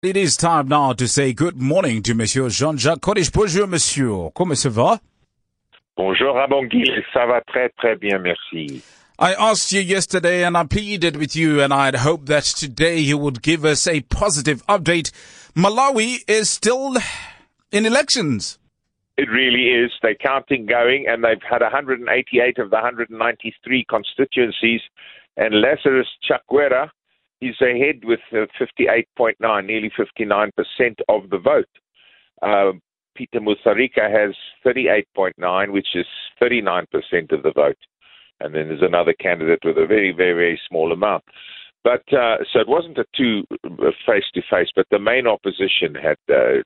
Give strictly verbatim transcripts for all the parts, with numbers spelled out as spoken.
It is time now to say good morning to Monsieur Jean-Jacques Kodesh. Bonjour, Monsieur. Comment ça va? Bonjour, Abongile. Ça va très, très bien, merci. I asked you yesterday and I pleaded with you and I'd hoped that today you would give us a positive update. Malawi is still in elections. It really is. They're counting going, and they've had one hundred eighty-eight of the one hundred ninety-three constituencies, and Lazarus Chakwera is ahead with uh, fifty-eight point nine, nearly fifty-nine percent of the vote. Uh, Peter Mutharika has thirty-eight point nine, which is thirty-nine percent of the vote. And then there's another candidate with a very, very, very small amount. But uh, so it wasn't a two face-to-face, but the main opposition had uh,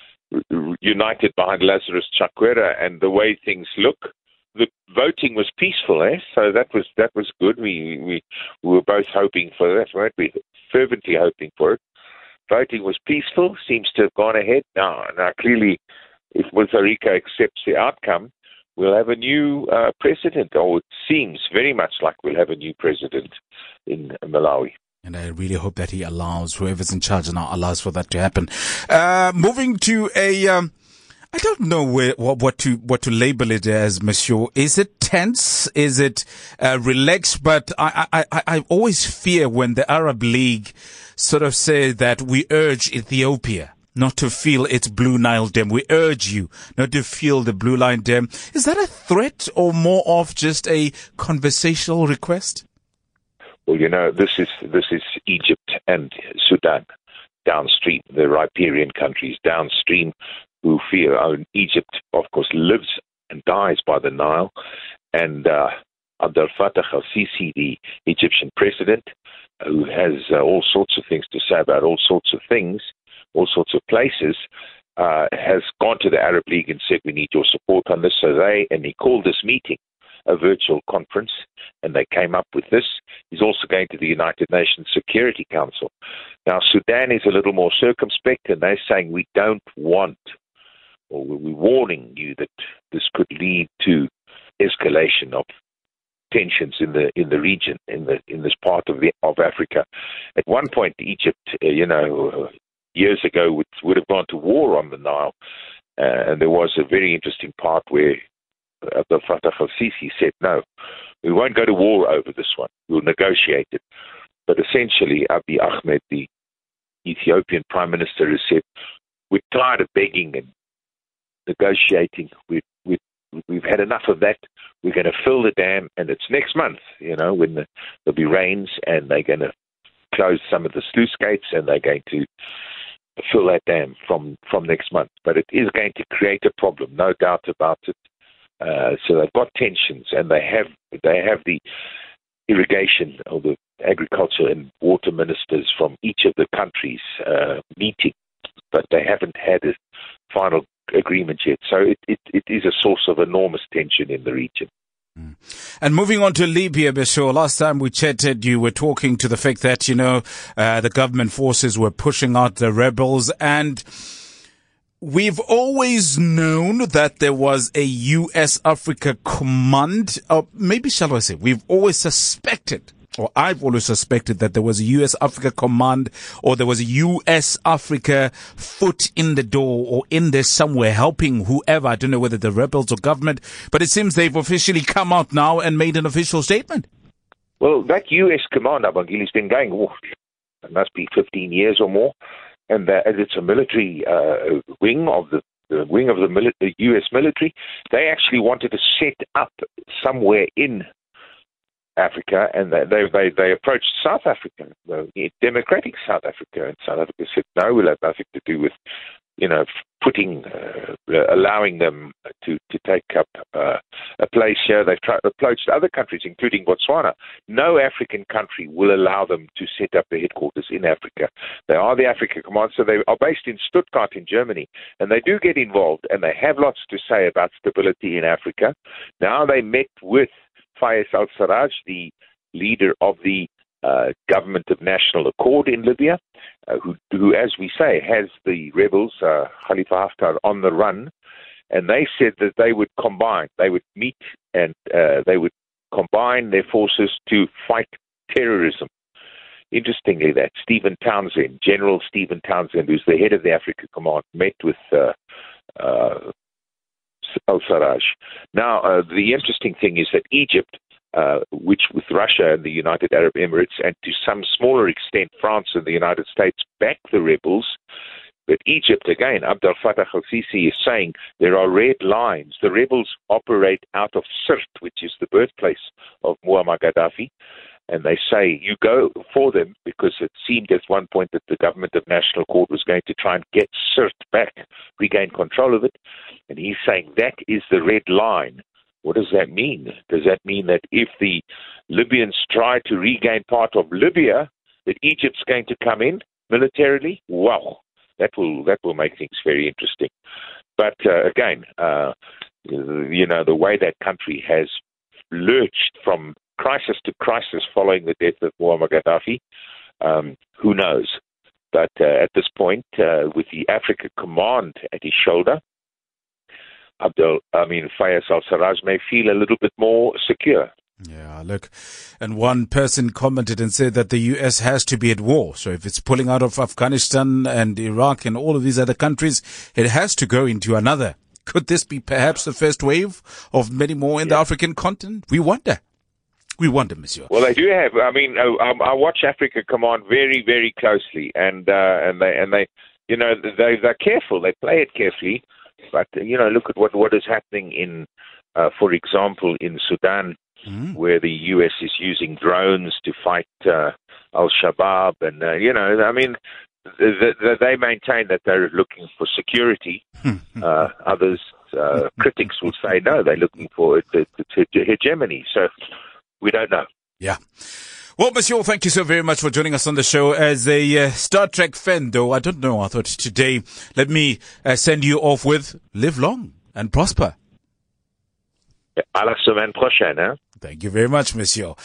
united behind Lazarus Chakwera, and the way things look, the voting was peaceful, eh? So that was that was good. We we, we were both hoping for that, weren't we? Fervently hoping for it. Voting was peaceful, seems to have gone ahead. Now, now clearly, if Mutharika accepts the outcome, we'll have a new uh, president, or it seems very much like we'll have a new president in Malawi. And I really hope that he allows, whoever's in charge now allows for that to happen. Uh, moving to a, um, I don't know where, what, what to, what to label it as, Monsieur. Is it tense? Is it, uh, relaxed? But I, I, I, I always fear when the Arab League sort of say that we urge Ethiopia not to feel its Blue Nile Dam. We urge you not to feel the Blue Nile Dam. Is that a threat or more of just a conversational request? Well, you know, this is this is Egypt and Sudan downstream, the riparian countries downstream, who feel oh, Egypt, of course, lives and dies by the Nile. And uh, Abdel Fattah al-Sisi, the Egyptian president, who has uh, all sorts of things to say about all sorts of things, all sorts of places, uh, has gone to the Arab League and said, we need your support on this. So they, and he called this meeting a virtual conference, and they came up with this. He's also going to the United Nations Security Council. Now, Sudan is a little more circumspect, and they're saying we don't want, or we're warning you that this could lead to escalation of tensions in the in the region, in the in this part of the of Africa. At one point, Egypt, uh, you know, years ago, would would have gone to war on the Nile, uh, and there was a very interesting part where Abdel Fattah al-Sisi said, no, we won't go to war over this one. We'll negotiate it. But essentially, Abiy Ahmed, the Ethiopian Prime Minister, has said, we're tired of begging and negotiating. We, we, we've had enough of that. We're going to fill the dam, and it's next month, you know, when the, there'll be rains, and they're going to close some of the sluice gates, and they're going to fill that dam from, from next month. But it is going to create a problem, no doubt about it. Uh, so they've got tensions, and they have they have the irrigation or the agriculture and water ministers from each of the countries uh, meeting, but they haven't had a final agreement yet. So it, it, it is a source of enormous tension in the region. Mm. And moving on to Libya, Bashir, last time we chatted, you were talking to the fact that, you know, uh, the government forces were pushing out the rebels, and we've always known that there was a U S Africa command, or maybe shall I say, we've always suspected, or I've always suspected that there was a U S Africa command, or there was a U S Africa foot in the door, or in there somewhere helping whoever. I don't know whether the rebels or government, but it seems they've officially come out now and made an official statement. Well, that U S command, Abongile, has been going, oh, it must be fifteen years or more. And that, as it's a military uh, wing of the, the wing of the, mili- the U S military, they actually wanted to set up somewhere in Africa, and they they, they approached South Africa, the democratic South Africa, and South Africa said no, we'll have nothing to do with, you know, putting, uh, allowing them to, to take up uh, a place here. They've tried, approached other countries, including Botswana. No African country will allow them to set up their headquarters in Africa. They are the Africa Command, so they are based in Stuttgart in Germany, and they do get involved, and they have lots to say about stability in Africa. Now they met with Fayez al-Sarraj, the leader of the Uh, government of national accord in Libya, uh, who, who, as we say, has the rebels, uh, Khalifa Haftar, on the run. And they said that they would combine, they would meet and uh, they would combine their forces to fight terrorism. interestingly, that Stephen Townsend, General Stephen Townsend, who's the head of the Africa Command, met with uh, uh, al-Sarraj. Now, uh, the interesting thing is that Egypt, uh, which with Russia and the United Arab Emirates, and to some smaller extent France and the United States, back the rebels. But Egypt, again, Abdel Fattah al-Sisi is saying there are red lines. The rebels operate out of Sirte, which is the birthplace of Muammar Gaddafi. And they say you go for them because it seemed at one point that the government of national accord was going to try and get Sirte back, regain control of it. And he's saying that is the red line. What does that mean? Does that mean that if the Libyans try to regain part of Libya, that Egypt's going to come in militarily? Wow. That will that will make things very interesting. But uh, again, uh, you know, the way that country has lurched from crisis to crisis following the death of Muammar Gaddafi, um, who knows? But uh, at this point, uh, with the Africa Command at his shoulder, Abdel, I mean, Fayez al-Sarraj may feel a little bit more secure. Yeah, look, and one person commented and said that the U S has to be at war. So if it's pulling out of Afghanistan and Iraq and all of these other countries, it has to go into another. Could this be perhaps the first wave of many more in yeah. the African continent? We wonder. We wonder, monsieur. Well, they do have. I mean, I, I watch Africa Command very, very closely, and uh, and they and they, you know, they they're careful. They play it carefully, but you know, look at what what is happening in, uh, for example, in Sudan. Mm. Where the U S is using drones to fight uh, al-Shabaab. And, uh, you know, I mean, th- th- they maintain that they're looking for security. uh, others, uh, critics will say, no, they're looking for the, the, the hegemony. So we don't know. Yeah. Well, monsieur, thank you so very much for joining us on the show. As a uh, Star Trek fan, though, I don't know, I thought today, let me uh, send you off with live long and prosper. À la semaine prochaine, hein? Thank you very much, monsieur.